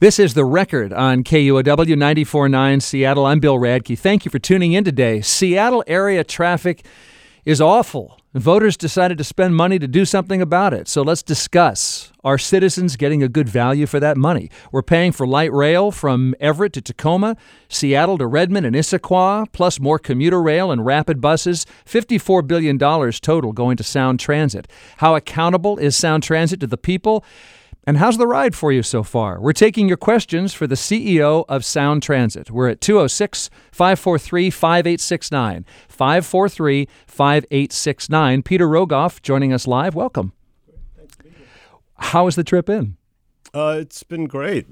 This is The Record on KUOW 94.9 Seattle. I'm Bill Radke. Thank you for tuning in today. Seattle area traffic is awful. Voters decided to spend money to do something about it. So let's discuss. Are citizens getting a good value for that money? We're paying for light rail from Everett to Tacoma, Seattle to Redmond and Issaquah, plus more commuter rail and rapid buses. $54 billion total going to Sound Transit. How accountable is Sound Transit to the people? And how's the ride for you so far? We're taking your questions for the CEO of Sound Transit. We're at 206-543-5869. 543-5869. Peter Rogoff joining us live. Welcome. Thanks to be here. How has the trip been? It's been great.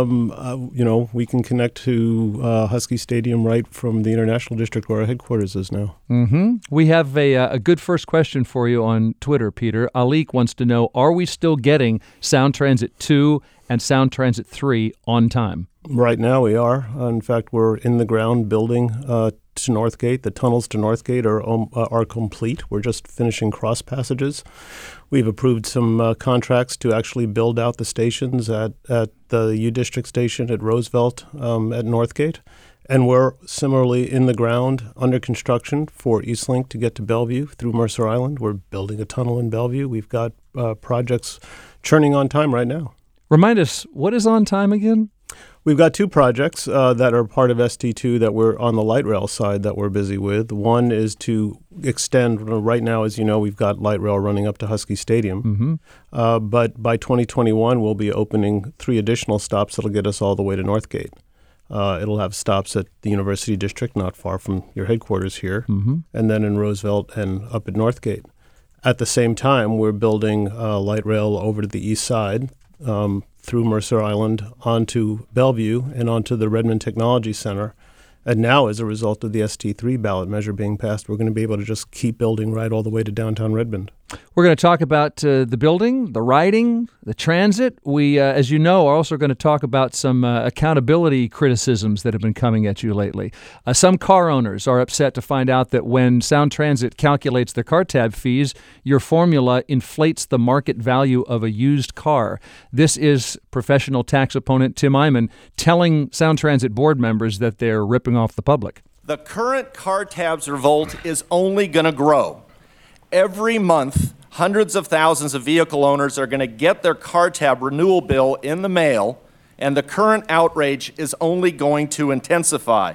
We can connect to Husky Stadium right from the International District where our headquarters is now. Mm-hmm. We have a good first question for you on Twitter, Peter. Alik wants to know, are we still getting Sound Transit 2 and Sound Transit 3 on time? Right now we are. In fact, we're in the ground building to Northgate. The tunnels to Northgate are complete. We're just finishing cross passages. We've approved some contracts to actually build out the stations at the U District station at Roosevelt at Northgate. And we're similarly in the ground under construction for Eastlink to get to Bellevue through Mercer Island. We're building a tunnel in Bellevue. We've got projects churning on time right now. Remind us, what is on time again? We've got two projects that are part of ST2 that we're on the light rail side that we're busy with. One is to extend, right now, as you know, we've got light rail running up to Husky Stadium. Mm-hmm. But by 2021, we'll be opening 3 additional stops that'll get us all the way to Northgate. It'll have stops at the University District, not far from your headquarters here, mm-hmm. and then in Roosevelt and up at Northgate. At the same time, we're building light rail over to the east side, through Mercer Island onto Bellevue and onto the Redmond Technology Center. And now, as a result of the ST3 ballot measure being passed, we're going to be able to just keep building right all the way to downtown Redmond. We're going to talk about the building, the riding, the transit. We, as you know, are also going to talk about some accountability criticisms that have been coming at you lately. Some car owners are upset to find out that when Sound Transit calculates their car tab fees, your formula inflates the market value of a used car. This is professional tax opponent Tim Eyman telling Sound Transit board members that they're ripping off the public. The current car tabs revolt is only going to grow. Every month, hundreds of thousands of vehicle owners are going to get their car tab renewal bill in the mail, and the current outrage is only going to intensify.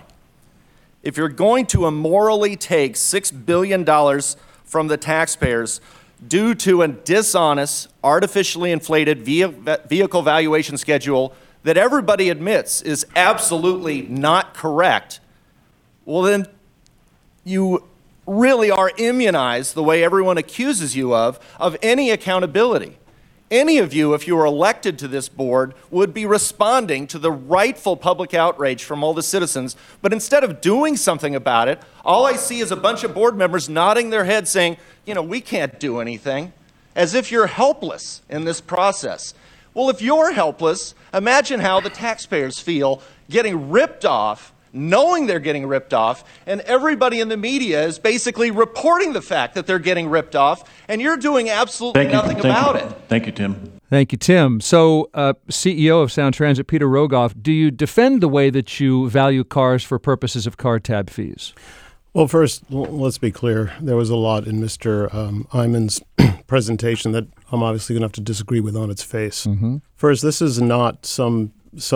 If you're going to immorally take $6 billion from the taxpayers due to a dishonest, artificially inflated vehicle valuation schedule that everybody admits is absolutely not correct, well then you really are immunized, the way everyone accuses you of any accountability. Any of you, if you were elected to this board, would be responding to the rightful public outrage from all the citizens, but instead of doing something about it, all I see is a bunch of board members nodding their heads saying, we can't do anything, as if you're helpless in this process. Well, if you're helpless, imagine how the taxpayers feel getting ripped off, knowing they're getting ripped off, and everybody in the media is basically reporting the fact that they're getting ripped off, and you're doing absolutely nothing about it. Thank you, Tim. Thank you, Tim. So, CEO of Sound Transit, Peter Rogoff, do you defend the way that you value cars for purposes of car tab fees? Well, first, let's be clear. There was a lot in Mr. Eyman's presentation that I'm obviously going to have to disagree with on its face. Mm-hmm. First, this is not some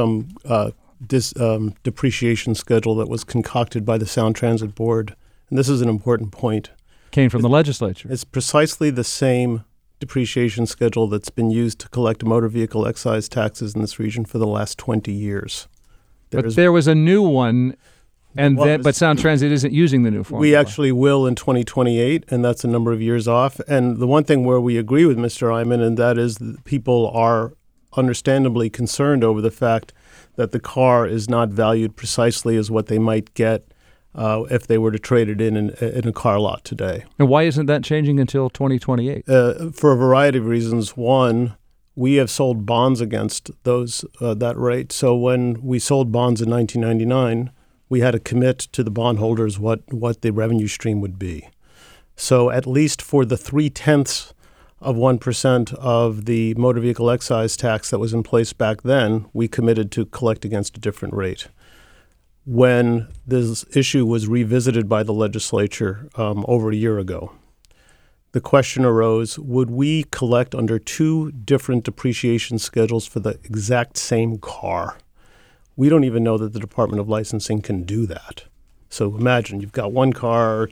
depreciation schedule that was concocted by the Sound Transit Board. And this is an important point. Came from the legislature. It's precisely the same depreciation schedule that's been used to collect motor vehicle excise taxes in this region for the last 20 years. But there was a new one, but Sound Transit isn't using the new formula. We actually will in 2028, and that's a number of years off. And the one thing where we agree with Mr. Eyman, and that is that people are understandably concerned over the fact that the car is not valued precisely as what they might get if they were to trade it in a car lot today. And why isn't that changing until 2028? For a variety of reasons. One, we have sold bonds against that rate. So when we sold bonds in 1999, we had to commit to the bondholders what the revenue stream would be. So at least for the 3/10 of 1% of the motor vehicle excise tax that was in place back then, we committed to collect against a different rate. When this issue was revisited by the legislature over a year ago, the question arose, would we collect under two different depreciation schedules for the exact same car? We don't even know that the Department of Licensing can do that. So imagine you've got one car,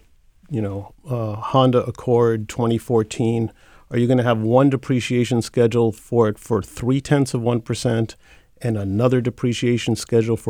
Honda Accord 2014. Are you going to have one depreciation schedule for it for 0.3% and another depreciation schedule for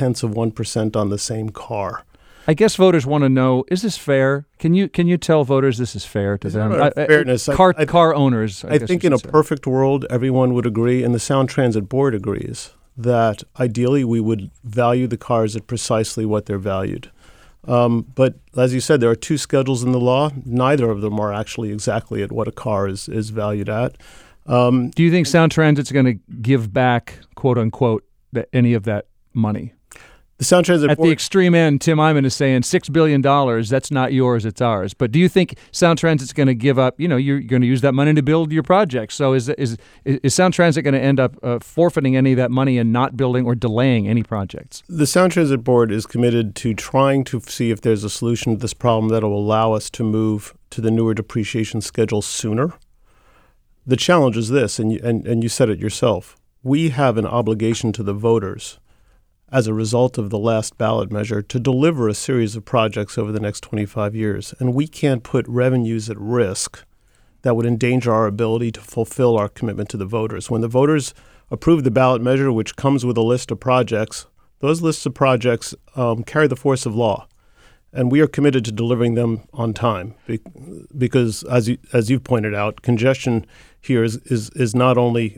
0.8% on the same car? I guess voters want to know, is this fair? Can you tell voters this is fair to them? Fairness. Car owners. I think in a perfect world, everyone would agree, and the Sound Transit Board agrees, that ideally we would value the cars at precisely what they're valued. But as you said, there are two schedules in the law. Neither of them are actually exactly at what a car is valued at. Do you think Sound Transit's going to give back, quote unquote, any of that money? The Sound Transit At Board, the extreme end, Tim Eyman is saying $6 billion, that's not yours, it's ours. But do you think Sound Transit's going to give up, you're going to use that money to build your project. So is Sound Transit going to end up forfeiting any of that money and not building or delaying any projects? the Sound Transit Board is committed to trying to see if there's a solution to this problem that will allow us to move to the newer depreciation schedule sooner. The challenge is this, and you said it yourself. We have an obligation to the voters as a result of the last ballot measure to deliver a series of projects over the next 25 years. And we can't put revenues at risk that would endanger our ability to fulfill our commitment to the voters. When the voters approve the ballot measure, which comes with a list of projects, those lists of projects carry the force of law. And we are committed to delivering them on time because, as you've pointed out, congestion here is not only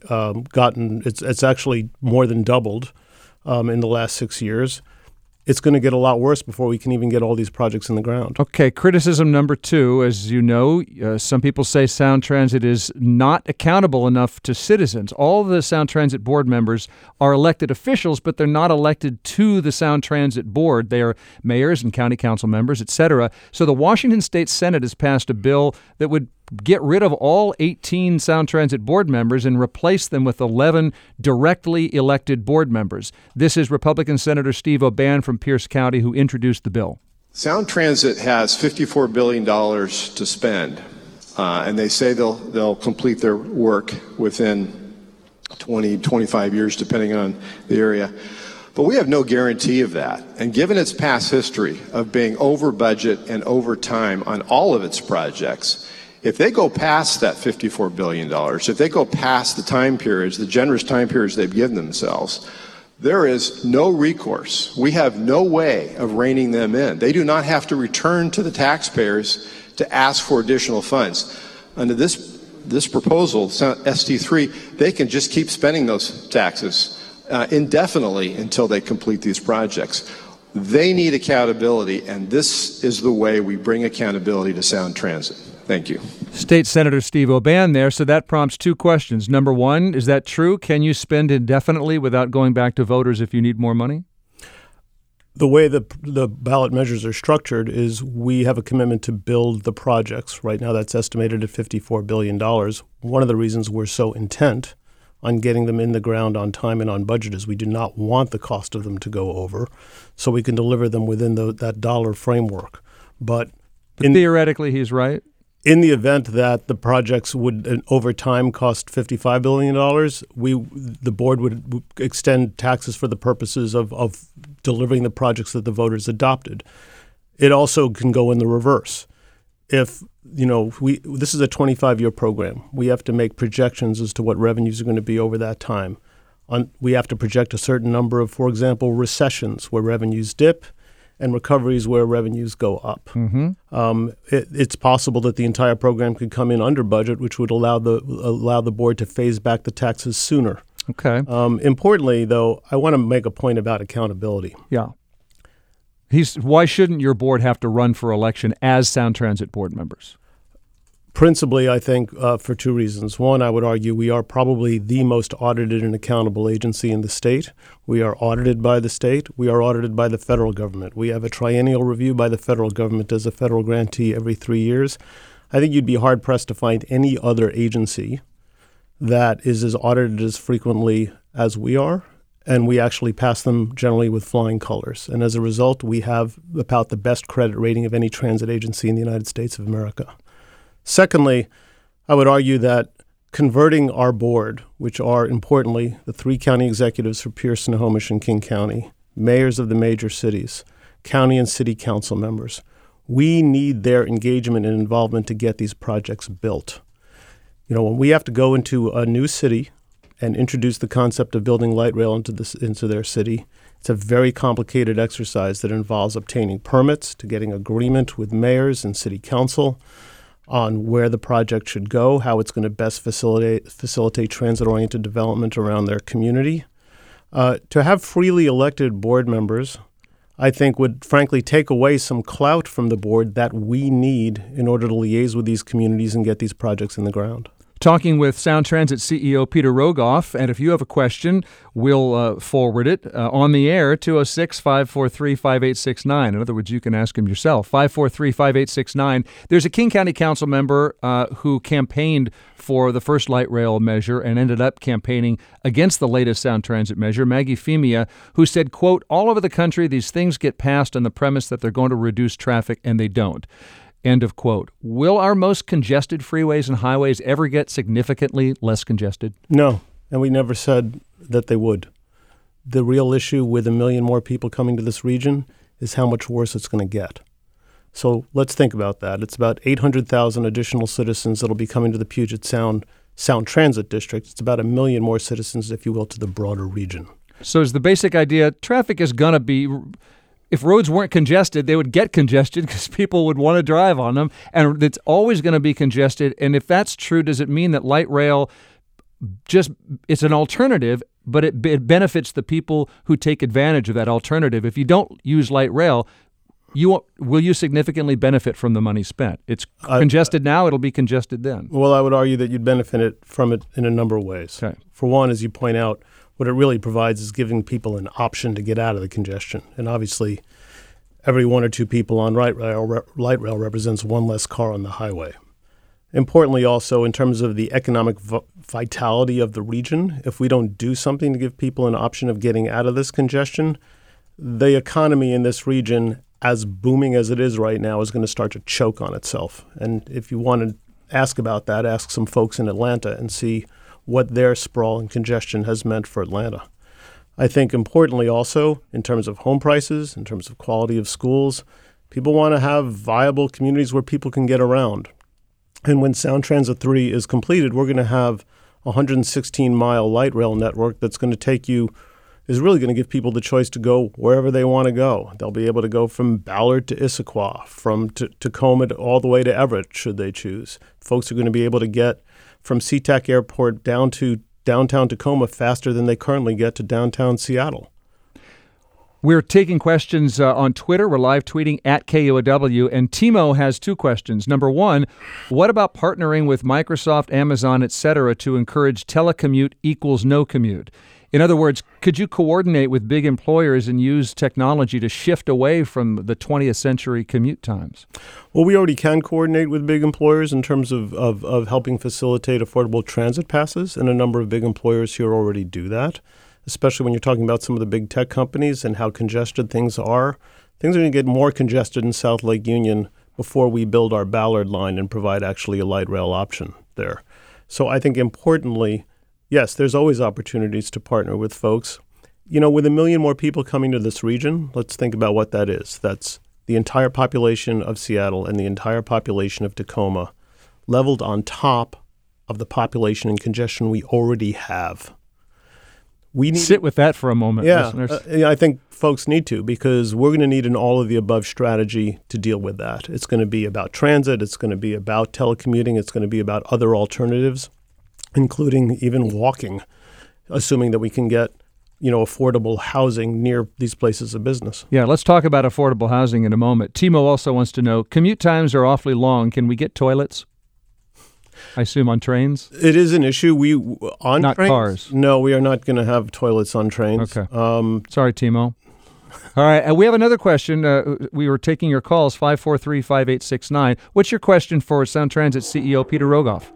it's actually more than doubled in the last 6 years. It's going to get a lot worse before we can even get all these projects in the ground. Okay, criticism number two, as you know, some people say Sound Transit is not accountable enough to citizens. All the Sound Transit Board members are elected officials, but they're not elected to the Sound Transit Board. They are mayors and county council members, et cetera. So the Washington State Senate has passed a bill that would get rid of all 18 Sound Transit Board members and replace them with 11 directly elected board members. This is Republican Senator Steve O'Ban from Pierce County who introduced the bill. Sound Transit has $54 billion to spend, and they say they'll complete their work within 20, 25 years, depending on the area. But we have no guarantee of that. And given its past history of being over budget and over time on all of its projects, if they go past that $54 billion, if they go past the time periods, the generous time periods they've given themselves, there is no recourse. We have no way of reining them in. They do not have to return to the taxpayers to ask for additional funds. Under this proposal, ST3, they can just keep spending those taxes indefinitely until they complete these projects. They need accountability, and this is the way we bring accountability to Sound Transit. Thank you. State Senator Steve O'Ban there. So that prompts two questions. Number one, is that true? Can you spend indefinitely without going back to voters if you need more money? The way the ballot measures are structured is we have a commitment to build the projects. Right now that's estimated at $54 billion. One of the reasons we're so intent on getting them in the ground on time and on budget is we do not want the cost of them to go over, so we can deliver them within that dollar framework. But theoretically, he's right. In the event that the projects would, over time, cost $55 billion, the board would extend taxes for the purposes of delivering the projects that the voters adopted. It also can go in the reverse. If, this is a 25-year program. We have to make projections as to what revenues are going to be over that time. We have to project a certain number of, for example, recessions where revenues dip and recoveries where revenues go up. Mm-hmm. It's possible that the entire program could come in under budget, which would allow the board to phase back the taxes sooner. Okay. Importantly, though, I want to make a point about accountability. Yeah. Why shouldn't your board have to run for election as Sound Transit Board members? Principally, I think, for two reasons. One, I would argue we are probably the most audited and accountable agency in the state. We are audited by the state. We are audited by the federal government. We have a triennial review by the federal government as a federal grantee every 3 years. I think you'd be hard-pressed to find any other agency that is as audited as frequently as we are, and we actually pass them generally with flying colors. And as a result, we have about the best credit rating of any transit agency in the United States of America. Secondly, I would argue that converting our board, which are, importantly, the 3 county executives for Pierce, Snohomish, and King County, mayors of the major cities, county and city council members, we need their engagement and involvement to get these projects built. You know, when we have to go into a new city and introduce the concept of building light rail into their city, it's a very complicated exercise that involves obtaining permits, to getting agreement with mayors and city council on where the project should go, how it's going to best facilitate transit-oriented development around their community. To have freely elected board members, I think, would frankly take away some clout from the board that we need in order to liaise with these communities and get these projects in the ground. Talking with Sound Transit CEO Peter Rogoff, and if you have a question, we'll forward it on the air, 206-543-5869. In other words, you can ask him yourself, 543-5869. There's a King County Council member who campaigned for the first light rail measure and ended up campaigning against the latest Sound Transit measure, Maggie Femia, who said, quote, all over the country, these things get passed on the premise that they're going to reduce traffic, and they don't. End of quote. Will our most congested freeways and highways ever get significantly less congested? No, and we never said that they would. The real issue with 1 million more people coming to this region is how much worse it's going to get. So let's think about that. It's about 800,000 additional citizens that will be coming to the Puget Sound Transit District. It's about 1 million more citizens, if you will, to the broader region. So is the basic idea, traffic is going to be... If roads weren't congested, they would get congested because people would want to drive on them, and it's always going to be congested. And if that's true, does it mean that light rail it's an alternative, but it benefits the people who take advantage of that alternative? If you don't use light rail, will you significantly benefit from the money spent? It's congested now, it'll be congested then. Well, I would argue that you'd benefit from it in a number of ways. Okay. For one, as you point out, what it really provides is giving people an option to get out of the congestion. And obviously, every 1 or 2 people on light rail represents one less car on the highway. Importantly, also, in terms of the economic vitality of the region, if we don't do something to give people an option of getting out of this congestion, the economy in this region, as booming as it is right now, is going to start to choke on itself. And if you want to ask about that, ask some folks in Atlanta and see what their sprawl and congestion has meant for Atlanta. I think importantly also, in terms of home prices, in terms of quality of schools, people want to have viable communities where people can get around. And when Sound Transit 3 is completed, we're going to have a 116-mile light rail network that's going to is really going to give people the choice to go wherever they want to go. They'll be able to go from Ballard to Issaquah, from Tacoma all the way to Everett, should they choose. Folks are going to be able to get from SeaTac Airport down to downtown Tacoma faster than they currently get to downtown Seattle. We're taking questions on Twitter. We're live tweeting at KUOW, and Timo has 2 questions. Number 1, what about partnering with Microsoft, Amazon, et cetera, to encourage telecommute equals no commute? In other words, could you coordinate with big employers and use technology to shift away from the 20th century commute times? Well, we already can coordinate with big employers in terms of helping facilitate affordable transit passes, and a number of big employers here already do that, especially when you're talking about some of the big tech companies and how congested things are. Things are going to get more congested in South Lake Union before we build our Ballard line and provide actually a light rail option there. So I think importantly, yes, there's always opportunities to partner with folks. You know, with 1 million more people coming to this region, let's think about what that is. That's the entire population of Seattle and the entire population of Tacoma leveled on top of the population and congestion we already have. Sit with that for a moment, listeners. I think folks need to, because we're going to need an all-of-the-above strategy to deal with that. It's going to be about transit. It's going to be about telecommuting. It's going to be about other alternatives, including even walking, assuming that we can get, affordable housing near these places of business. Yeah, let's talk about affordable housing in a moment. Timo also wants to know, commute times are awfully long. Can we get toilets? I assume on trains? It is an issue. Not trains, cars. No, we are not going to have toilets on trains. Okay. Sorry, Timo. All right. We have another question. We were taking your calls, 543-5869. What's your question for Sound Transit CEO Peter Rogoff?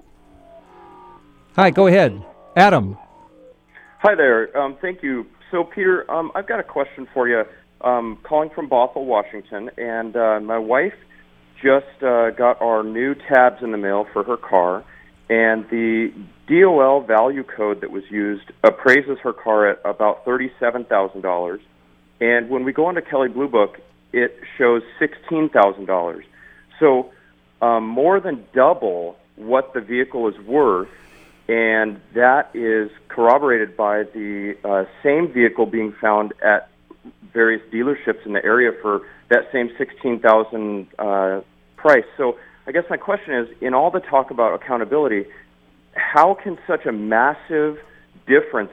Hi, go ahead. Adam. Hi there. Thank you. So, Peter, I've got a question for you. Calling from Bothell, Washington, and my wife just got our new tabs in the mail for her car, and the DOL value code that was used appraises her car at about $37,000. And when we go onto Kelley Blue Book, it shows $16,000. So more than double what the vehicle is worth, and that is corroborated by the same vehicle being found at various dealerships in the area for that same $16,000 price. So I guess my question is, in all the talk about accountability, how can such a massive difference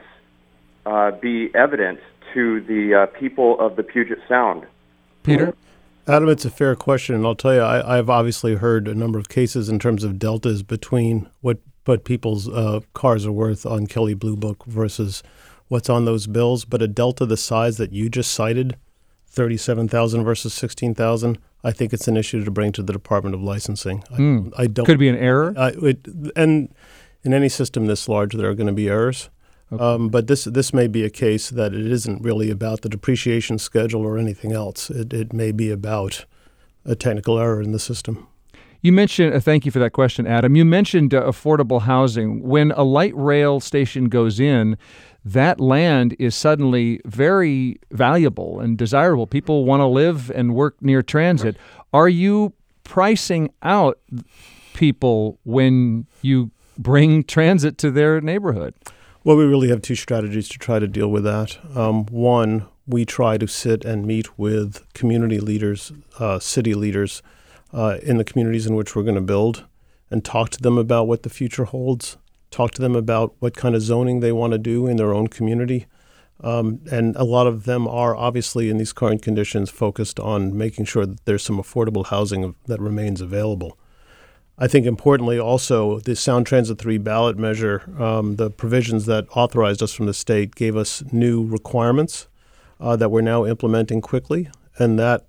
be evident to the people of the Puget Sound? Peter? Adam, it's a fair question, and I'll tell you, I've obviously heard a number of cases in terms of deltas between what people's cars are worth on Kelley Blue Book versus what's on those bills, but a delta the size that you just cited, $37,000 versus $16,000, I think it's an issue to bring to the Department of Licensing. I don't. Could be an error? And in any system this large, there are going to be errors. Okay. But this may be a case that it isn't really about the depreciation schedule or anything else. It may be about a technical error in the system. You mentioned, thank you for that question, Adam. You mentioned affordable housing. When a light rail station goes in, that land is suddenly very valuable and desirable. People want to live and work near transit. Are you pricing out people when you bring transit to their neighborhood? Well, we really have two strategies to try to deal with that. One, we try to sit and meet with community leaders, city leaders in the communities in which we're going to build, and talk to them about what the future holds, talk to them about what kind of zoning they want to do in their own community. And a lot of them are obviously in these current conditions focused on making sure that there's some affordable housing that remains available. I think importantly also, the Sound Transit 3 ballot measure, the provisions that authorized us from the state gave us new requirements that we're now implementing quickly, and that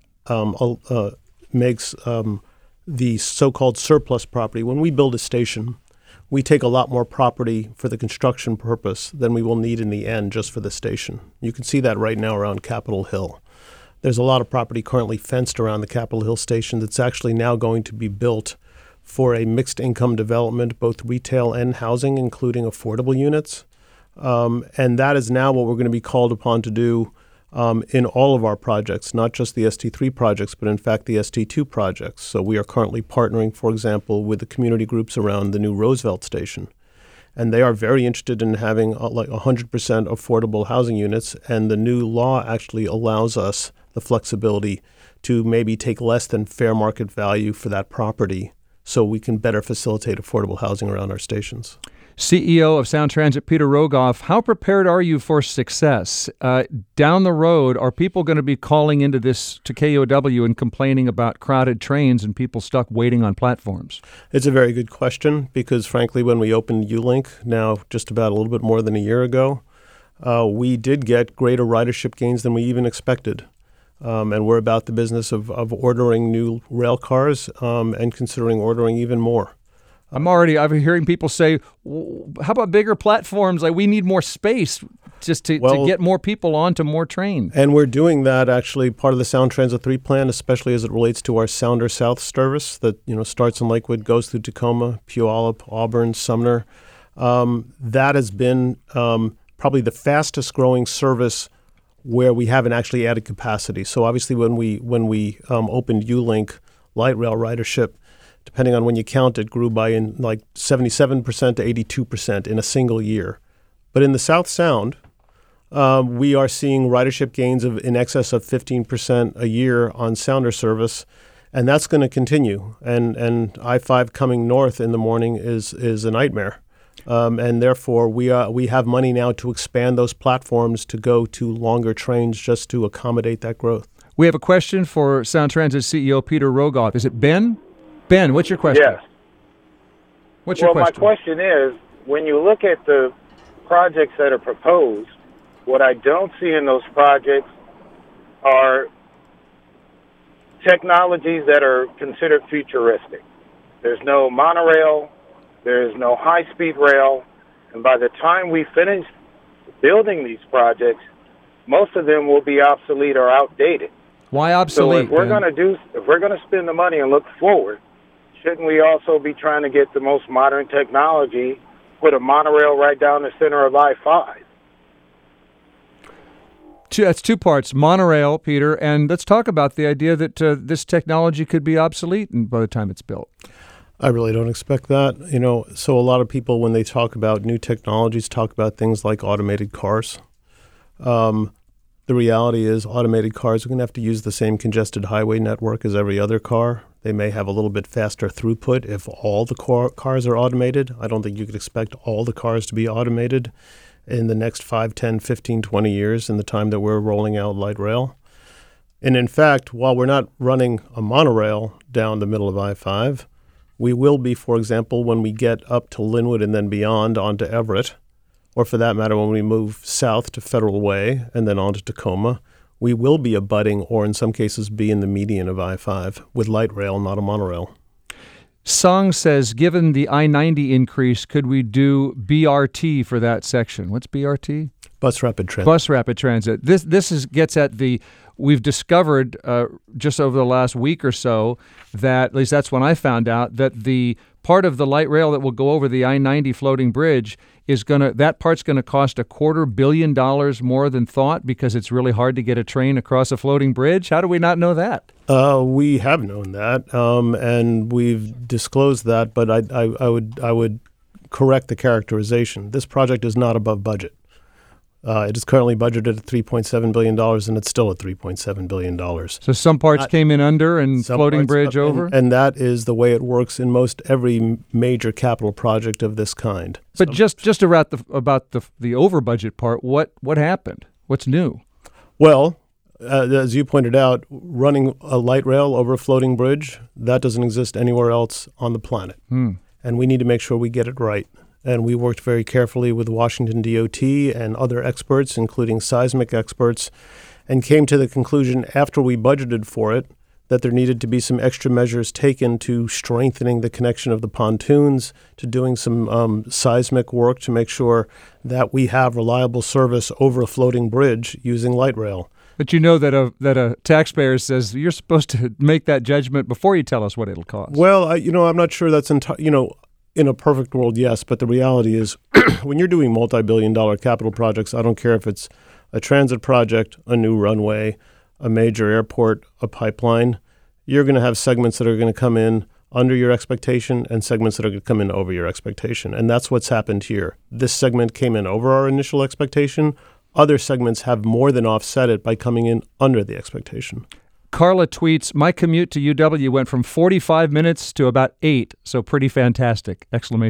makes the so-called surplus property. When we build a station, we take a lot more property for the construction purpose than we will need in the end just for the station. You can see that right now around Capitol Hill. There's a lot of property currently fenced around the Capitol Hill station that's actually now going to be built for a mixed income development, both retail and housing, including affordable units. And that is now what we're going to be called upon to do in all of our projects, not just the ST3 projects, but in fact the ST2 projects. So we are currently partnering, for example, with the community groups around the new Roosevelt station. And they are very interested in having like 100% affordable housing units. And the new law actually allows us the flexibility to maybe take less than fair market value for that property, so we can better facilitate affordable housing around our stations. CEO of Sound Transit, Peter Rogoff, how prepared are you for success? Down the road, are people going to be calling into this to KUOW and complaining about crowded trains and people stuck waiting on platforms? It's a very good question because, frankly, when we opened ULink, now just about a little bit more than a year ago, we did get greater ridership gains than we even expected. And we're about the business of ordering new rail cars and considering ordering even more. I'm hearing people say, how about bigger platforms? Like, we need more space just to get more people onto more trains. And we're doing that, actually, part of the Sound Transit 3 plan, especially as it relates to our Sounder South service that starts in Lakewood, goes through Tacoma, Puyallup, Auburn, Sumner. That has been probably the fastest growing service where we haven't actually added capacity. So obviously when we opened ULink, light rail ridership, depending on when you count it, grew by in like 77% to 82% in a single year. But in the South Sound, we are seeing ridership gains of in excess of 15% a year on Sounder service, and that's going to continue. And I-5 coming north in the morning is a nightmare. And therefore, we have money now to expand those platforms to go to longer trains just to accommodate that growth. We have a question for Sound Transit CEO Peter Rogoff. Is it Ben? Ben, what's your question? Yes. What's your question? Well, my question is, when you look at the projects that are proposed, what I don't see in those projects are technologies that are considered futuristic. There's no monorail, there's no high-speed rail, and by the time we finish building these projects, most of them will be obsolete or outdated. Why obsolete? So if we're going to spend the money and look forward, shouldn't we also be trying to get the most modern technology, put a monorail right down the center of I-5? That's two parts, monorail, Peter, and let's talk about the idea that this technology could be obsolete by the time it's built. I really don't expect that. So a lot of people, when they talk about new technologies, talk about things like automated cars. The reality is automated cars are going to have to use the same congested highway network as every other car. They may have a little bit faster throughput if all the cars are automated. I don't think you could expect all the cars to be automated in the next 5, 10, 15, 20 years in the time that we're rolling out light rail. And in fact, while we're not running a monorail down the middle of I-5, we will be, for example, when we get up to Linwood and then beyond onto Everett, or for that matter, when we move south to Federal Way and then on to Tacoma, we will be abutting, or in some cases be in the median of I-5 with light rail, not a monorail. Song says, given the I-90 increase, could we do BRT for that section? What's BRT? Bus rapid transit. Bus rapid transit. This gets at we've discovered just over the last week or so that, at least that's when I found out, that the part of the light rail that will go over the I-90 floating bridge that part's going to cost $250 million more than thought because it's really hard to get a train across a floating bridge. How do we not know that? We have known that, and we've disclosed that, but I would correct the characterization. This project is not above budget. It is currently budgeted at $3.7 billion, and it's still at $3.7 billion. So some parts came in under and floating bridge over? And that is the way it works in most every major capital project of this kind. But just about the over-budget part, what happened? What's new? Well, as you pointed out, running a light rail over a floating bridge, that doesn't exist anywhere else on the planet. And we need to make sure we get it right. And we worked very carefully with Washington DOT and other experts, including seismic experts, and came to the conclusion after we budgeted for it that there needed to be some extra measures taken to strengthening the connection of the pontoons, to doing some seismic work to make sure that we have reliable service over a floating bridge using light rail. But you know that a taxpayer says you're supposed to make that judgment before you tell us what it'll cost. Well, I'm not sure that's in a perfect world, yes, but the reality is when you're doing multi-billion-dollar capital projects, I don't care if it's a transit project, a new runway, a major airport, a pipeline, you're going to have segments that are going to come in under your expectation and segments that are going to come in over your expectation. And that's what's happened here. This segment came in over our initial expectation. Other segments have more than offset it by coming in under the expectation. Carla tweets, my commute to UW went from 45 minutes to about 8, so pretty fantastic, !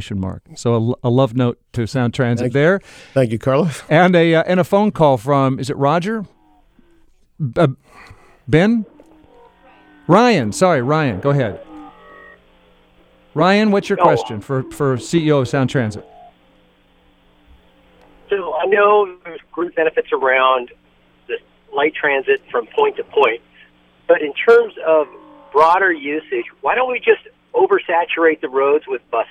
So a love note to Sound Transit there. Thank you, Carla. And a phone call from, is it Roger? Ben? Ryan, sorry, Ryan, go ahead. Ryan, what's your question for CEO of Sound Transit? So I know there's group benefits around the light transit from point to point. But in terms of broader usage, why don't we just oversaturate the roads with buses?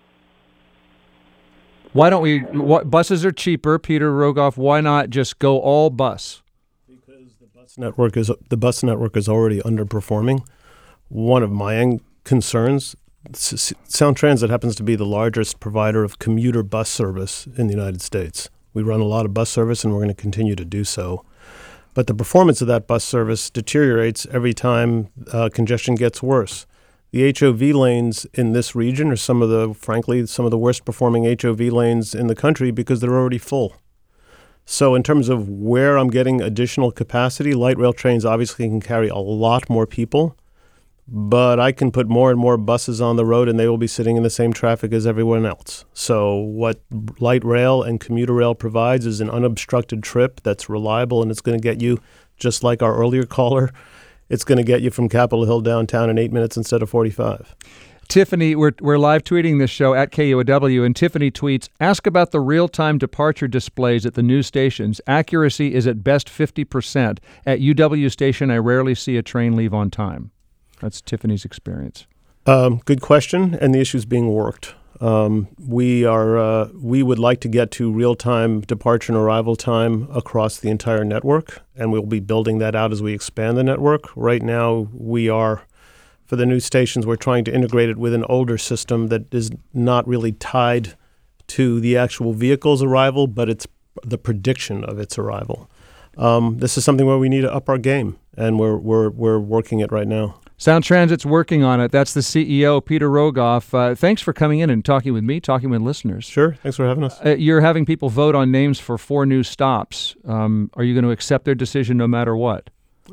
Why don't we? Buses are cheaper, Peter Rogoff. Why not just go all bus? Because the bus network is already underperforming. One of my concerns, Sound Transit happens to be the largest provider of commuter bus service in the United States. We run a lot of bus service, and we're going to continue to do so. But the performance of that bus service deteriorates every time congestion gets worse. The HOV lanes in this region are some of the worst performing HOV lanes in the country because they're already full. So in terms of where I'm getting additional capacity, light rail trains obviously can carry a lot more people, but I can put more and more buses on the road and they will be sitting in the same traffic as everyone else. So what light rail and commuter rail provides is an unobstructed trip that's reliable, and it's going to get you, just like our earlier caller, it's going to get you from Capitol Hill downtown in 8 minutes instead of 45. Tiffany, we're live tweeting this show at KUOW, and Tiffany tweets, ask about the real-time departure displays at the news stations. Accuracy is at best 50%. At UW station, I rarely see a train leave on time. That's Tiffany's experience. Good question, and the issue's being worked. We would like to get to real-time departure and arrival time across the entire network, and we'll be building that out as we expand the network. Right now, for the news stations, we're trying to integrate it with an older system that is not really tied to the actual vehicle's arrival, but it's the prediction of its arrival. This is something where we need to up our game, and we're working it right now. Sound Transit's working on it. That's the CEO, Peter Rogoff. Thanks for coming in and talking with me, talking with listeners. Sure. Thanks for having us. You're having people vote on names for 4 new stops. Are you going to accept their decision no matter what?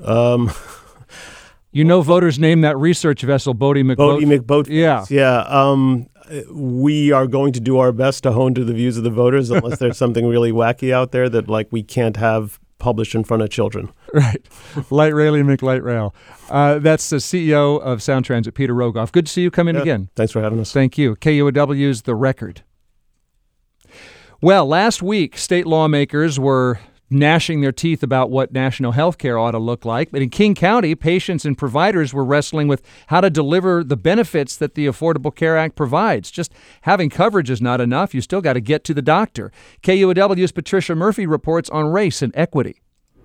Voters named that research vessel Bodie McBoatface. Yeah. Yeah. We are going to do our best to hone to the views of the voters unless there's something really wacky out there that we can't have published in front of children. Right. Light Rayleigh McLight Rail. That's the CEO of Sound Transit, Peter Rogoff. Good to see you come in again. Thanks for having us. Thank you. KUOW's The Record. Well, last week, state lawmakers were gnashing their teeth about what national health care ought to look like. But in King County, patients and providers were wrestling with how to deliver the benefits that the Affordable Care Act provides. Just having coverage is not enough. You still got to get to the doctor. KUOW's Patricia Murphy reports on race and equity.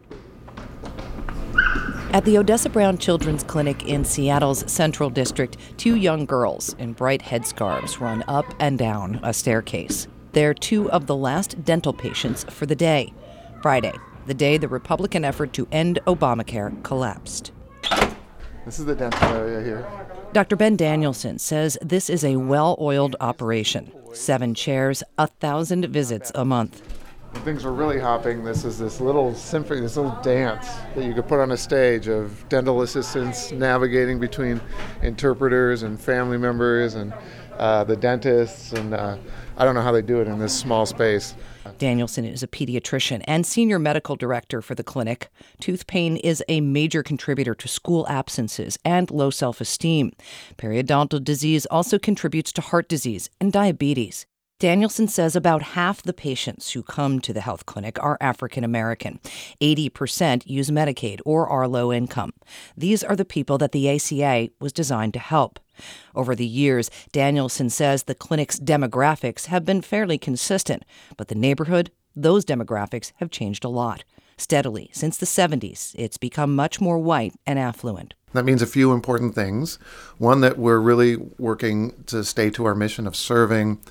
At the Odessa Brown Children's Clinic in Seattle's Central District, 2 young girls in bright headscarves run up and down a staircase. They're 2 of the last dental patients for the day. Friday, the day the Republican effort to end Obamacare collapsed. This is the dental area here. Dr. Ben Danielson says this is a well-oiled operation. 7 chairs, 1,000 visits a month. When things were really hopping, this is this little symphony, this little dance that you could put on a stage of dental assistants navigating between interpreters and family members and the dentists, and I don't know how they do it in this small space. Danielson is a pediatrician and senior medical director for the clinic. Tooth pain is a major contributor to school absences and low self-esteem. Periodontal disease also contributes to heart disease and diabetes. Danielson says about half the patients who come to the health clinic are African American. 80% use Medicaid or are low income. These are the people that the ACA was designed to help. Over the years, Danielson says the clinic's demographics have been fairly consistent, but the neighborhood, those demographics have changed a lot. Steadily, since the 70s, it's become much more white and affluent. That means a few important things. One, that we're really working to stay to our mission of serving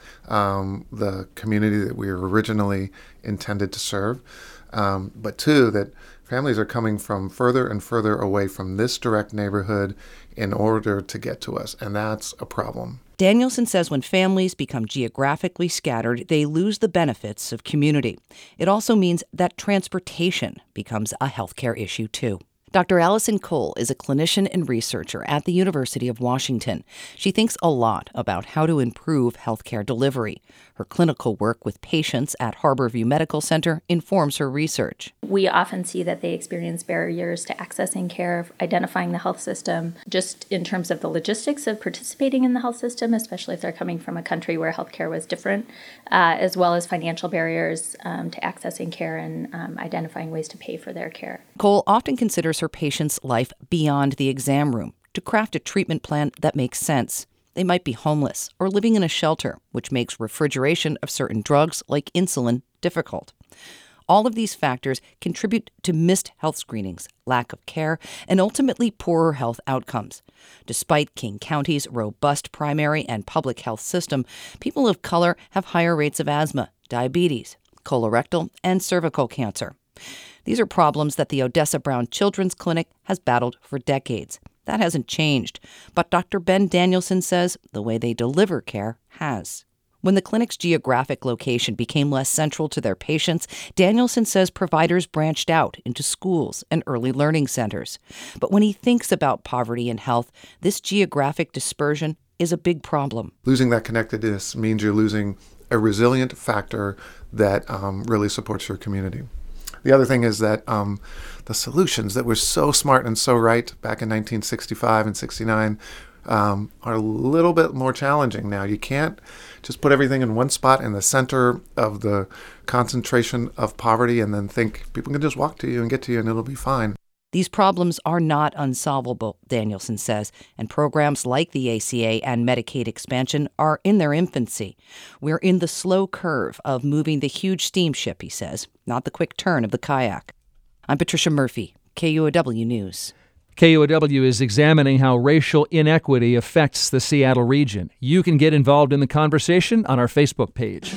the community that we were originally intended to serve. But 2, that families are coming from further and further away from this direct neighborhood in order to get to us, and that's a problem. Danielson says when families become geographically scattered, they lose the benefits of community. It also means that transportation becomes a healthcare issue, too. Dr. Allison Cole is a clinician and researcher at the University of Washington. She thinks a lot about how to improve healthcare delivery. Her clinical work with patients at Harborview Medical Center informs her research. We often see that they experience barriers to accessing care, identifying the health system, just in terms of the logistics of participating in the health system, especially if they're coming from a country where healthcare was different, as well as financial barriers to accessing care and identifying ways to pay for their care. Cole often considers her patient's life beyond the exam room to craft a treatment plan that makes sense. They might be homeless or living in a shelter, which makes refrigeration of certain drugs like insulin difficult. All of these factors contribute to missed health screenings, lack of care, and ultimately poorer health outcomes. Despite King County's robust primary and public health system, people of color have higher rates of asthma, diabetes, colorectal, and cervical cancer. These are problems that the Odessa Brown Children's Clinic has battled for decades. That hasn't changed, but Dr. Ben Danielson says the way they deliver care has. When the clinic's geographic location became less central to their patients, Danielson says providers branched out into schools and early learning centers. But when he thinks about poverty and health, this geographic dispersion is a big problem. Losing that connectedness means you're losing a resilient factor that really supports your community. The other thing is that the solutions that were so smart and so right back in 1965 and 69 are a little bit more challenging now. You can't just put everything in one spot in the center of the concentration of poverty and then think people can just walk to you and get to you and it'll be fine. These problems are not unsolvable, Danielson says, and programs like the ACA and Medicaid expansion are in their infancy. We're in the slow curve of moving the huge steamship, he says, not the quick turn of the kayak. I'm Patricia Murphy, KUOW News. KUOW is examining how racial inequity affects the Seattle region. You can get involved in the conversation on our Facebook page.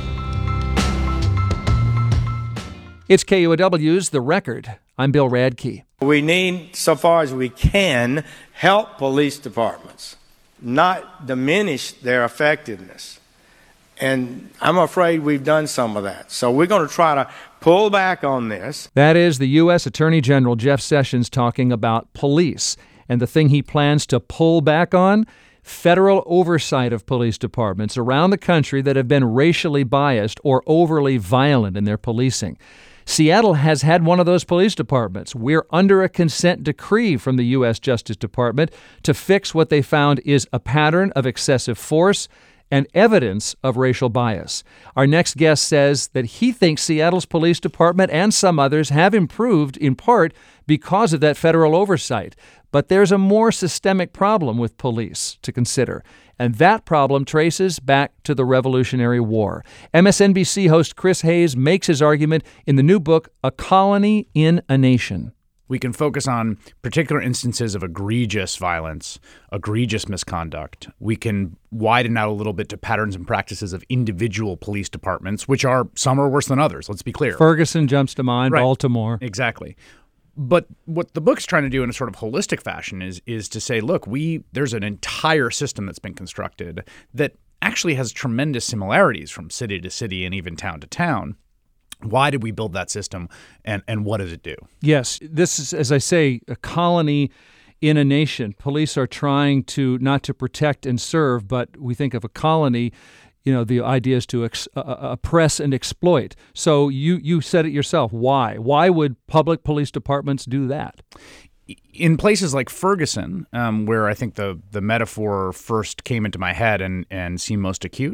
It's KUOW's The Record. I'm Bill Radke. We need, so far as we can, help police departments, not diminish their effectiveness. And I'm afraid we've done some of that. So we're going to try to pull back on this. That is the U.S. Attorney General Jeff Sessions talking about police. And the thing he plans to pull back on? Federal oversight of police departments around the country that have been racially biased or overly violent in their policing. Seattle has had one of those police departments. We're under a consent decree from the U.S. Justice Department to fix what they found is a pattern of excessive force and evidence of racial bias. Our next guest says that he thinks Seattle's police department and some others have improved in part because of that federal oversight. But there's a more systemic problem with police to consider, and that problem traces back to the Revolutionary War. MSNBC host Chris Hayes makes his argument in the new book, A Colony in a Nation. We can focus on particular instances of egregious violence, egregious misconduct. We can widen out a little bit to patterns and practices of individual police departments, which are some are worse than others. Let's be clear. Ferguson jumps to mind, right. Baltimore. Exactly. But what the book's trying to do in a sort of holistic fashion is to say, look, there's an entire system that's been constructed that actually has tremendous similarities from city to city and even town to town. Why did we build that system, and what does it do? Yes, this is, as I say, a colony in a nation. Police are trying to not to protect and serve, but we think of a colony, the idea is to oppress and exploit. So you said it yourself. Why? Why would public police departments do that? In places like Ferguson, where I think the metaphor first came into my head and seemed most acute,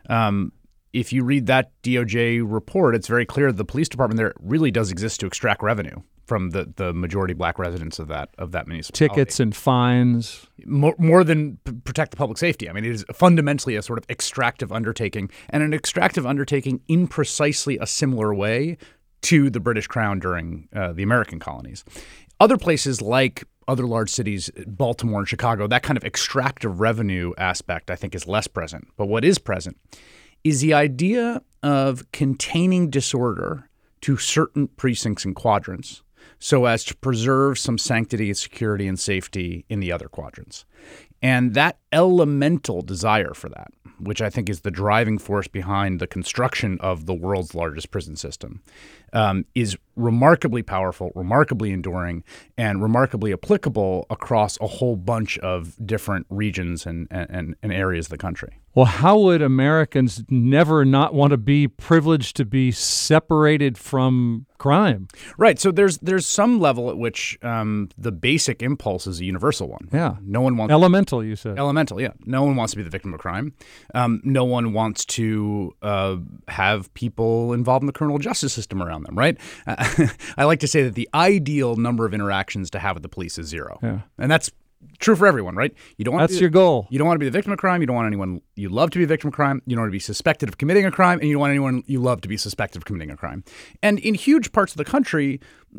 if you read that DOJ report, it's very clear that the police department there really does exist to extract revenue from the majority black residents of that municipality. Tickets and fines. More than protect the public safety. I mean, it is fundamentally a sort of extractive undertaking, and an extractive undertaking in precisely a similar way to the British Crown during the American colonies. Other places like other large cities, Baltimore and Chicago, that kind of extractive revenue aspect I think is less present. But what is present is the idea of containing disorder to certain precincts and quadrants so as to preserve some sanctity, security, and safety in the other quadrants. And that elemental desire for that, which I think is the driving force behind the construction of the world's largest prison system, is remarkably powerful, remarkably enduring, and remarkably applicable across a whole bunch of different regions and areas of the country. Well, how would Americans never not want to be privileged to be separated from crime? Right. So there's some level at which the basic impulse is a universal one. Yeah. No one wants elemental. You said elemental. Yeah. No one wants to be the victim of crime. No one wants to have people involved in the criminal justice system around them. Right. I like to say that the ideal number of interactions to have with the police is zero. Yeah. And that's true for everyone, right? You don't want That's your goal. You don't want to be the victim of crime. You don't want anyone you love to be a victim of crime. You don't want to be suspected of committing a crime, and you don't want anyone you love to be suspected of committing a crime. And in huge parts of the country,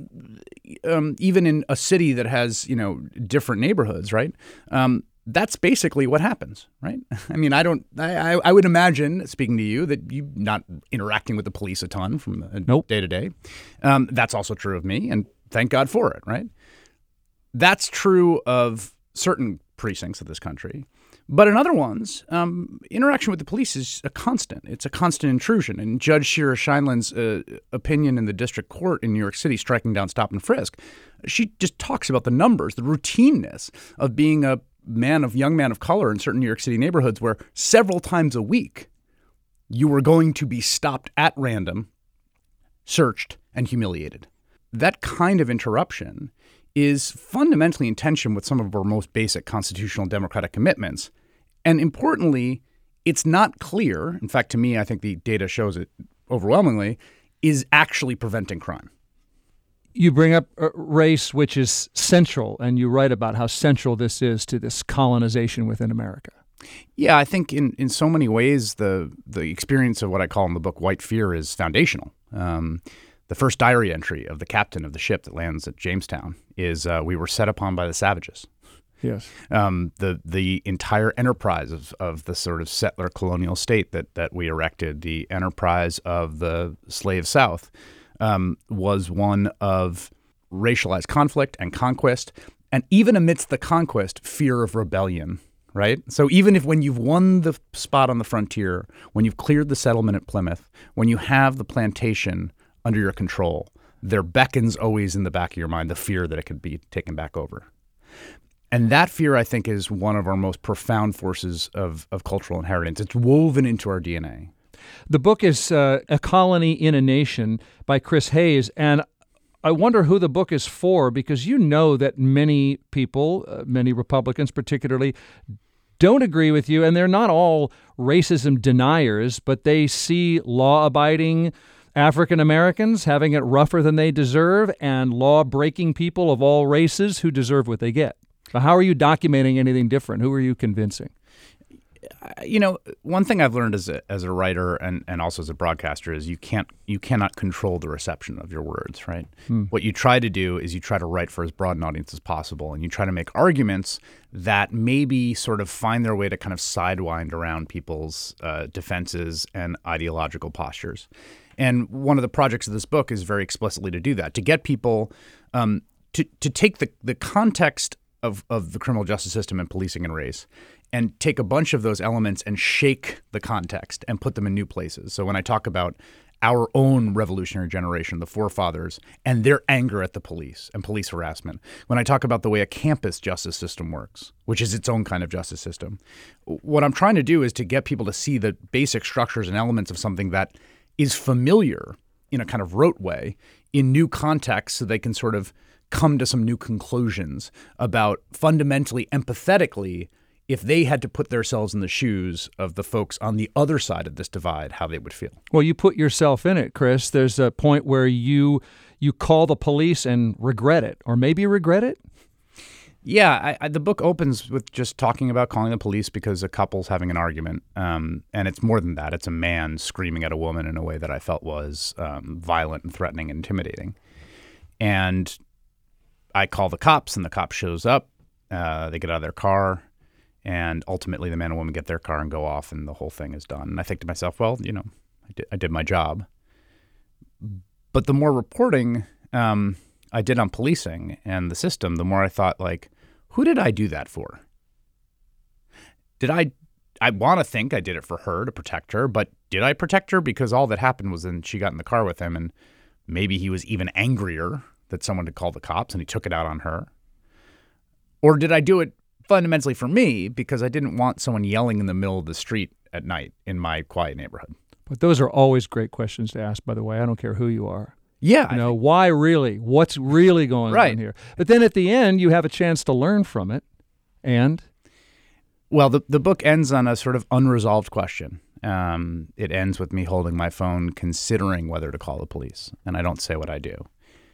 even in a city that has, different neighborhoods, right? That's basically what happens, right? I mean, I would imagine, speaking to you, that you're not interacting with the police a ton from day to day. That's also true of me, and thank God for it, right? That's true of certain precincts of this country. But in other ones, interaction with the police is a constant. It's a constant intrusion. And Judge Shira Scheindlin's opinion in the district court in New York City striking down stop and frisk, she just talks about the numbers, the routineness of being a young man of color in certain New York City neighborhoods where several times a week you were going to be stopped at random, searched, and humiliated. That kind of interruption is fundamentally in tension with some of our most basic constitutional democratic commitments. And importantly, it's not clear, in fact, to me, I think the data shows it overwhelmingly, is actually preventing crime. You bring up race, which is central, and you write about how central this is to this colonization within America. Yeah, I think in so many ways, the experience of what I call in the book white fear is foundational. The first diary entry of the captain of the ship that lands at Jamestown is we were set upon by the savages. Yes. The entire enterprise of the sort of settler colonial state that we erected, the enterprise of the slave South, was one of racialized conflict and conquest, and even amidst the conquest, fear of rebellion, right? So even if when you've won the spot on the frontier, when you've cleared the settlement at Plymouth, when you have the plantation under your control, there beckons always in the back of your mind the fear that it could be taken back over. And that fear, I think, is one of our most profound forces of cultural inheritance. It's woven into our DNA. The book is A Colony in a Nation by Chris Hayes, and I wonder who the book is for, because you know that many people, many Republicans particularly, don't agree with you, and they're not all racism deniers, but they see law-abiding African Americans having it rougher than they deserve and law-breaking people of all races who deserve what they get. So how are you documenting anything different? Who are you convincing? You know, one thing I've learned as a writer and also as a broadcaster is you cannot control the reception of your words, right? What you try to do is you try to write for as broad an audience as possible, and you try to make arguments that maybe sort of find their way to kind of sidewind around people's defenses and ideological postures. And one of the projects of this book is very explicitly to do that, to get people to take the context of the criminal justice system and policing and race and take a bunch of those elements and shake the context and put them in new places. So when I talk about our own revolutionary generation, the forefathers, and their anger at the police and police harassment, when I talk about the way a campus justice system works, which is its own kind of justice system, what I'm trying to do is to get people to see the basic structures and elements of something that is familiar in a kind of rote way in new contexts so they can sort of come to some new conclusions about fundamentally, empathetically, if they had to put themselves in the shoes of the folks on the other side of this divide, how they would feel. Well, you put yourself in it, Chris. There's a point where you call the police and regret it, or maybe regret it? Yeah, the book opens with just talking about calling the police because a couple's having an argument. And it's more than that. It's a man screaming at a woman in a way that I felt was violent and threatening and intimidating. And I call the cops, and the cop shows up. They get out of their car, and ultimately the man and woman get their car and go off, and the whole thing is done. And I think to myself, well, you know, I did my job. But the more reporting I did on policing and the system, the more I thought, like, who did I do that for? I want to think I did it for her, to protect her, but did I protect her? Because all that happened was then she got in the car with him, and maybe he was even angrier that someone had called the cops and he took it out on her. Or did I do it fundamentally for me because I didn't want someone yelling in the middle of the street at night in my quiet neighborhood? But those are always great questions to ask, by the way. I don't care who you are. Yeah. You know, why really? What's really going on here? But then at the end, you have a chance to learn from it. And? Well, the book ends on a sort of unresolved question. It ends with me holding my phone, considering whether to call the police. And I don't say what I do.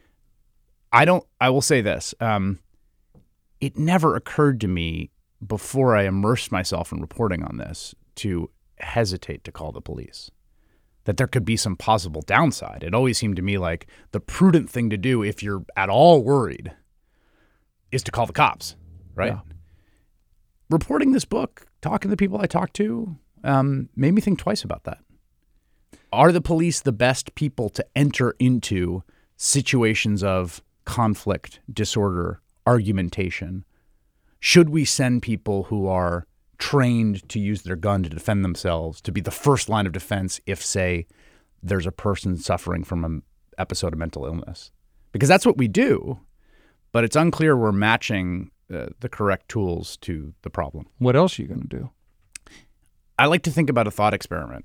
I will say this. It never occurred to me before I immersed myself in reporting on this to hesitate to call the police, that there could be some possible downside. It always seemed to me like the prudent thing to do if you're at all worried is to call the cops, right? Yeah. Reporting this book, talking to the people I talked to, made me think twice about that. Are the police the best people to enter into situations of conflict, disorder, argumentation? Should we send people who are trained to use their gun to defend themselves to be the first line of defense if, say, there's a person suffering from an episode of mental illness? Because that's what we do, but it's unclear we're matching the correct tools to the problem. What else are you going to do? I like to think about a thought experiment.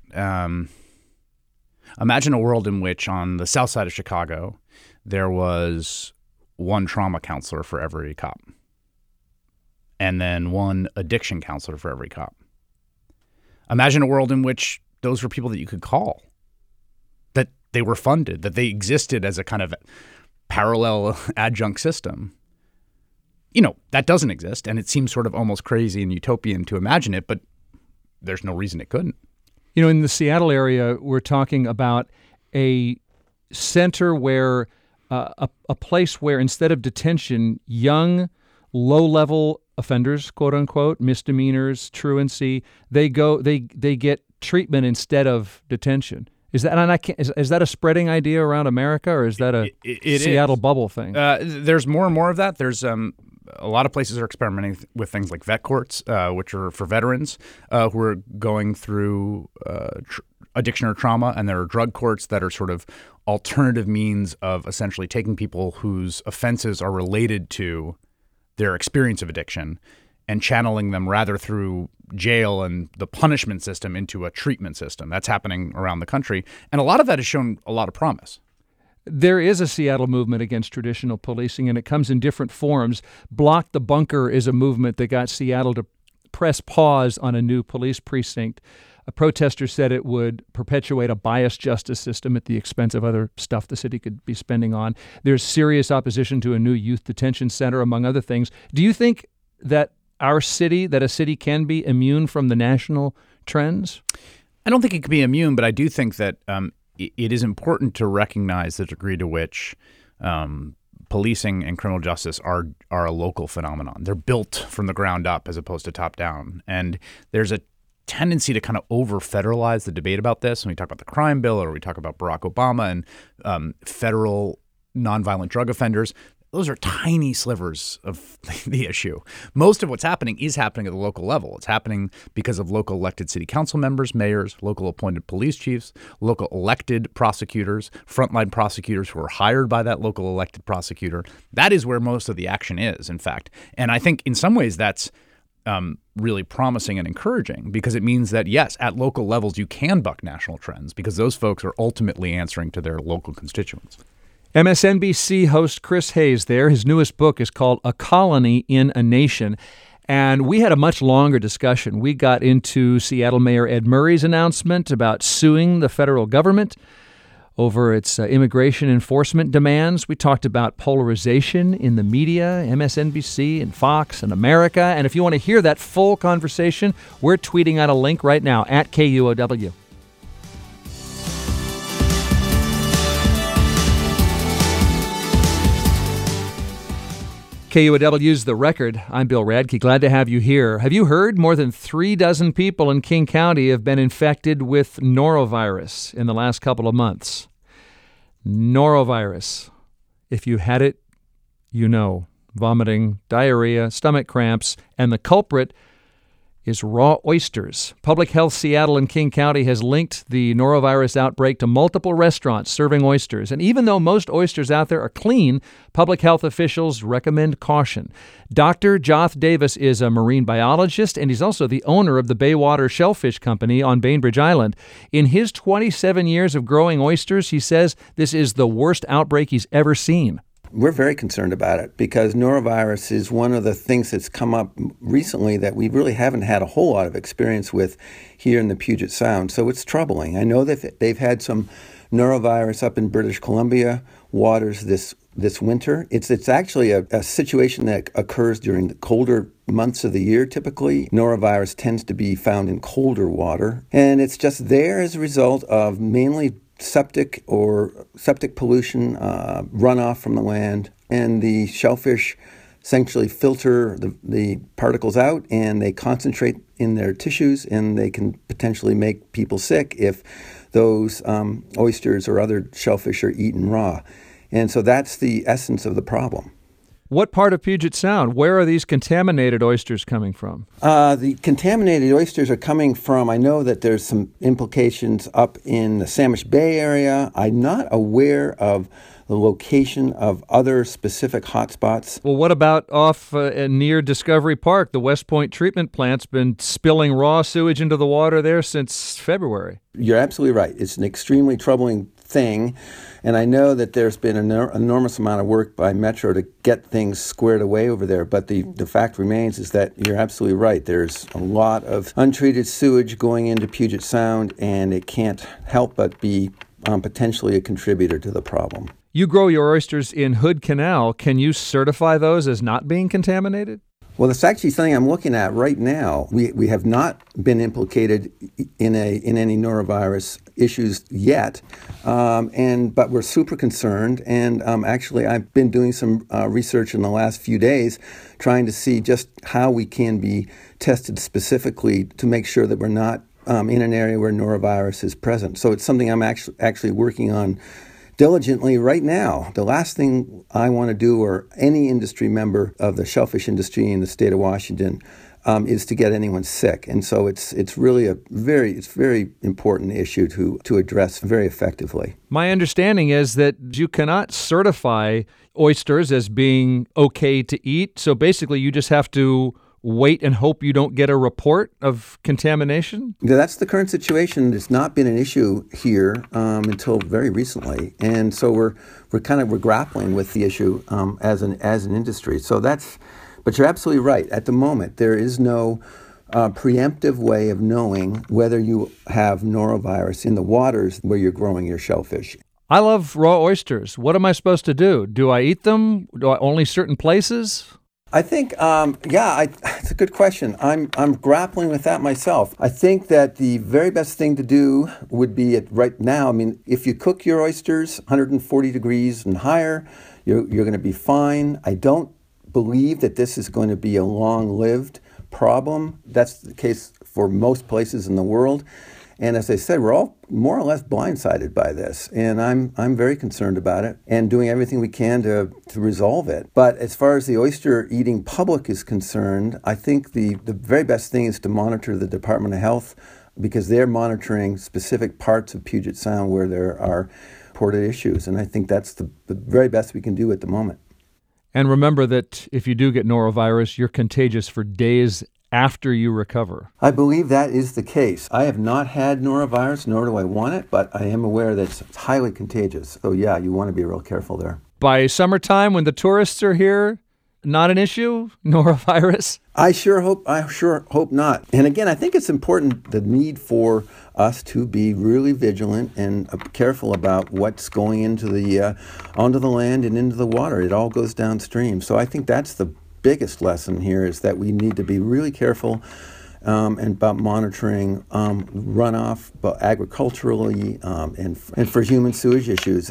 Imagine a world in which on the south side of Chicago, there was one trauma counselor for every cop, and then one addiction counselor for every cop. Imagine a world in which those were people that you could call, that they were funded, that they existed as a kind of parallel adjunct system. That doesn't exist, and it seems sort of almost crazy and utopian to imagine it, but there's no reason it couldn't. In the Seattle area, we're talking about a center where a place where instead of detention, young, low-level offenders, quote unquote, misdemeanors, truancy, they get treatment instead of detention. Is that a spreading idea around America, or is that a Seattle bubble thing? There's more and more of that. There's a lot of places are experimenting with things like vet courts, which are for veterans who are going through addiction or trauma, and there are drug courts that are sort of alternative means of essentially taking people whose offenses are related to their experience of addiction and channeling them rather through jail and the punishment system into a treatment system. That's happening around the country, and a lot of that has shown a lot of promise. There is a Seattle movement against traditional policing, and it comes in different forms. Block the Bunker is a movement that got Seattle to press pause on a new police precinct. A protester said it would perpetuate a biased justice system at the expense of other stuff the city could be spending on. There's serious opposition to a new youth detention center, among other things. Do you think that a city can be immune from the national trends? I don't think it can be immune, but I do think that it is important to recognize the degree to which policing and criminal justice are a local phenomenon. They're built from the ground up as opposed to top down. And there's a tendency to kind of over-federalize the debate about this. When we talk about the crime bill or we talk about Barack Obama and federal nonviolent drug offenders, those are tiny slivers of the issue. Most of what's happening is happening at the local level. It's happening because of local elected city council members, mayors, local appointed police chiefs, local elected prosecutors, frontline prosecutors who are hired by that local elected prosecutor. That is where most of the action is, in fact. And I think in some ways that's really promising and encouraging, because it means that, yes, at local levels you can buck national trends because those folks are ultimately answering to their local constituents. MSNBC host Chris Hayes there. His newest book is called A Colony in a Nation. And we had a much longer discussion. We got into Seattle Mayor Ed Murray's announcement about suing the federal government over its immigration enforcement demands. We talked about polarization in the media, MSNBC and Fox and America. And if you want to hear that full conversation, we're tweeting out a link right now at KUOW. KUOW's The Record. I'm Bill Radke. Glad to have you here. Have you heard more than 36 people in King County have been infected with norovirus in the last couple of months? Norovirus. If you had it, you know. Vomiting, diarrhea, stomach cramps, and the culprit is raw oysters. Public Health Seattle and King County has linked the norovirus outbreak to multiple restaurants serving oysters. And even though most oysters out there are clean, public health officials recommend caution. Dr. Joth Davis is a marine biologist, and he's also the owner of the Baywater Shellfish Company on Bainbridge Island. In his 27 years of growing oysters, he says this is the worst outbreak he's ever seen. We're very concerned about it because norovirus is one of the things that's come up recently that we really haven't had a whole lot of experience with here in the Puget Sound. So it's troubling. I know that they've had some norovirus up in British Columbia waters this winter. It's actually a situation that occurs during the colder months of the year. Typically, norovirus tends to be found in colder water, and it's just there as a result of mainly septic pollution, runoff from the land, and the shellfish essentially filter the particles out, and they concentrate in their tissues, and they can potentially make people sick if those oysters or other shellfish are eaten raw. And so that's the essence of the problem. What part of Puget Sound? Where are these contaminated oysters coming from? The contaminated oysters are coming from, I know that there's some implications up in the Samish Bay area. I'm not aware of the location of other specific hotspots. Well, what about off near Discovery Park? The West Point treatment plant's been spilling raw sewage into the water there since February. You're absolutely right. It's an extremely troubling thing. And I know that there's been an enormous amount of work by Metro to get things squared away over there. But the fact remains is that you're absolutely right. There's a lot of untreated sewage going into Puget Sound, and it can't help but be potentially a contributor to the problem. You grow your oysters in Hood Canal. Can you certify those as not being contaminated? Well, it's actually something I'm looking at right now. We have not been implicated in any norovirus issues yet, but we're super concerned. And actually, I've been doing some research in the last few days, trying to see just how we can be tested specifically to make sure that we're not in an area where norovirus is present. So it's something I'm actually working on diligently right now. The last thing I want to do, or any industry member of the shellfish industry in the state of Washington, is to get anyone sick. And so it's really a very important issue to address very effectively. My understanding is that you cannot certify oysters as being okay to eat. So basically, you just have to wait and hope you don't get a report of contamination? That's the current situation. It's not been an issue here until very recently, and so we're grappling with the issue as an industry. So but you're absolutely right. At the moment, there is no preemptive way of knowing whether you have norovirus in the waters where you're growing your shellfish. I love raw oysters. What am I supposed to do? Do I eat them? Do I only certain places? I think, it's a good question. I'm grappling with that myself. I think that the very best thing to do would be right now. I mean, if you cook your oysters 140 degrees and higher, you're going to be fine. I don't believe that this is going to be a long-lived problem. That's the case for most places in the world. And as I said, we're all more or less blindsided by this, and I'm very concerned about it and doing everything we can to resolve it. But as far as the oyster eating public is concerned, I think the very best thing is to monitor the Department of Health, because they're monitoring specific parts of Puget Sound where there are reported issues, and I think that's the very best we can do at the moment. And remember that if you do get norovirus, you're contagious for days after you recover. I believe that is the case. I have not had norovirus, nor do I want it, but I am aware that it's highly contagious. So yeah, you want to be real careful there. By summertime, when the tourists are here, not an issue, norovirus? I sure hope not. And again, I think it's important, the need for us to be really vigilant and careful about what's going into onto the land and into the water. It all goes downstream. So I think that's the biggest lesson here, is that we need to be really careful and about monitoring runoff, but agriculturally and for human sewage issues.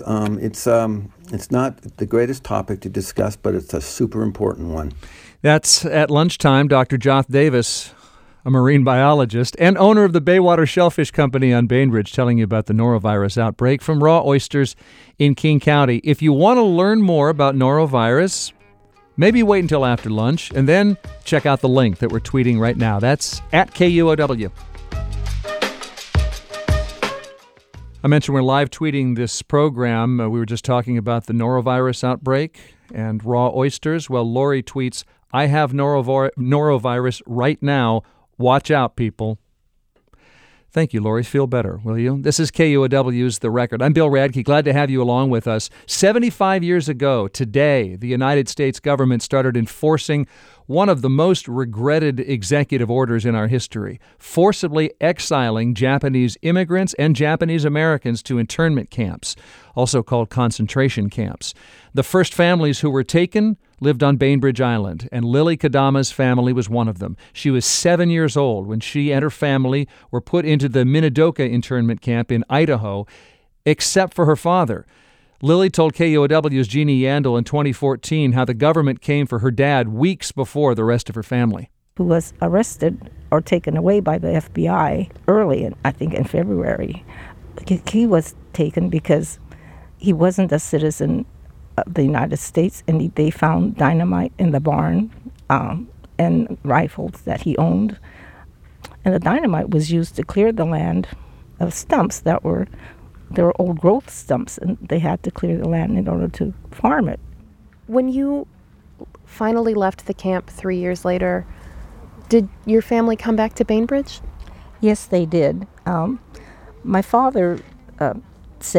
It's not the greatest topic to discuss, but it's a super important one. That's at lunchtime. Dr. Joth Davis, a marine biologist and owner of the Baywater Shellfish Company on Bainbridge, telling you about the norovirus outbreak from raw oysters in King County. If you want to learn more about norovirus, maybe wait until after lunch and then check out the link that we're tweeting right now. That's at KUOW. I mentioned we're live tweeting this program. We were just talking about the norovirus outbreak and raw oysters. Well, Lori tweets, I have norovirus right now. Watch out, people. Thank you, Lori. Feel better, will you? This is KUOW's The Record. I'm Bill Radke. Glad to have you along with us. 75 years ago today, the United States government started enforcing one of the most regretted executive orders in our history, forcibly exiling Japanese immigrants and Japanese Americans to internment camps, also called concentration camps. The first families who were taken lived on Bainbridge Island, and Lily Kadama's family was one of them. She was 7 years old when she and her family were put into the Minidoka internment camp in Idaho, except for her father. Lily told KUOW's Jeannie Yandel in 2014 how the government came for her dad weeks before the rest of her family. Who was arrested or taken away by the FBI early, I think in February. He was taken because he wasn't a citizen of the United States, and they found dynamite in the barn and rifles that he owned. And the dynamite was used to clear the land of stumps that were old growth stumps, and they had to clear the land in order to farm it. When you finally left the camp 3 years later, did your family come back to Bainbridge? Yes, they did. My father said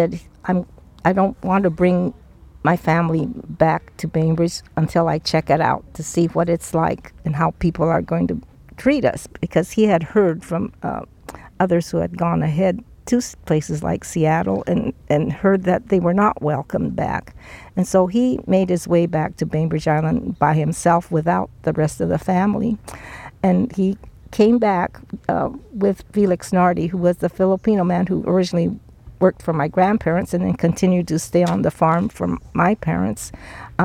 I don't want to bring my family back to Bainbridge until I check it out to see what it's like and how people are going to treat us, because he had heard from others who had gone ahead to places like Seattle and heard that they were not welcomed back. And so he made his way back to Bainbridge Island by himself without the rest of the family. And he came back with Felix Nardi, who was the Filipino man who originally worked for my grandparents and then continued to stay on the farm for my parents.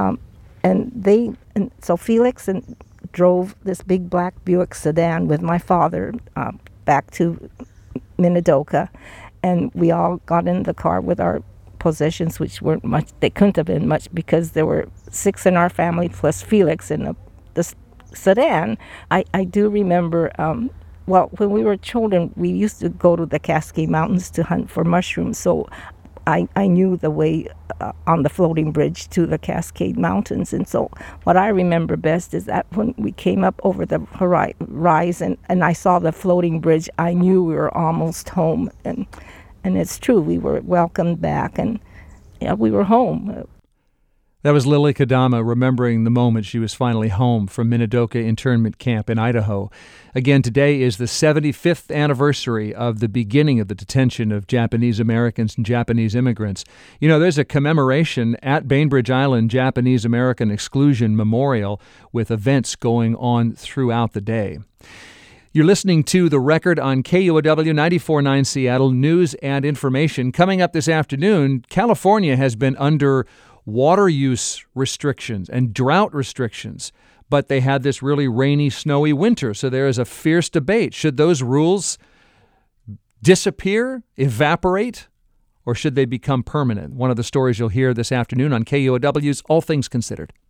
So Felix drove this big black Buick sedan with my father back to Minidoka, and we all got in the car with our possessions, which weren't much. They couldn't have been much because there were 6 in our family plus Felix in the sedan. I do remember, when we were children, we used to go to the Cascade Mountains to hunt for mushrooms, so I knew the way on the floating bridge to the Cascade Mountains. And so what I remember best is that when we came up over the rise and I saw the floating bridge, I knew we were almost home. And it's true, we were welcomed back, and we were home. That was Lily Kadama remembering the moment she was finally home from Minidoka internment camp in Idaho. Again, today is the 75th anniversary of the beginning of the detention of Japanese Americans and Japanese immigrants. There's a commemoration at Bainbridge Island Japanese American Exclusion Memorial with events going on throughout the day. You're listening to The Record on KUOW 94.9 Seattle News and Information. Coming up this afternoon, California has been under water use restrictions and drought restrictions, but they had this really rainy, snowy winter, so there is a fierce debate. Should those rules disappear, evaporate, or should they become permanent? One of the stories you'll hear this afternoon on KUOW's All Things Considered.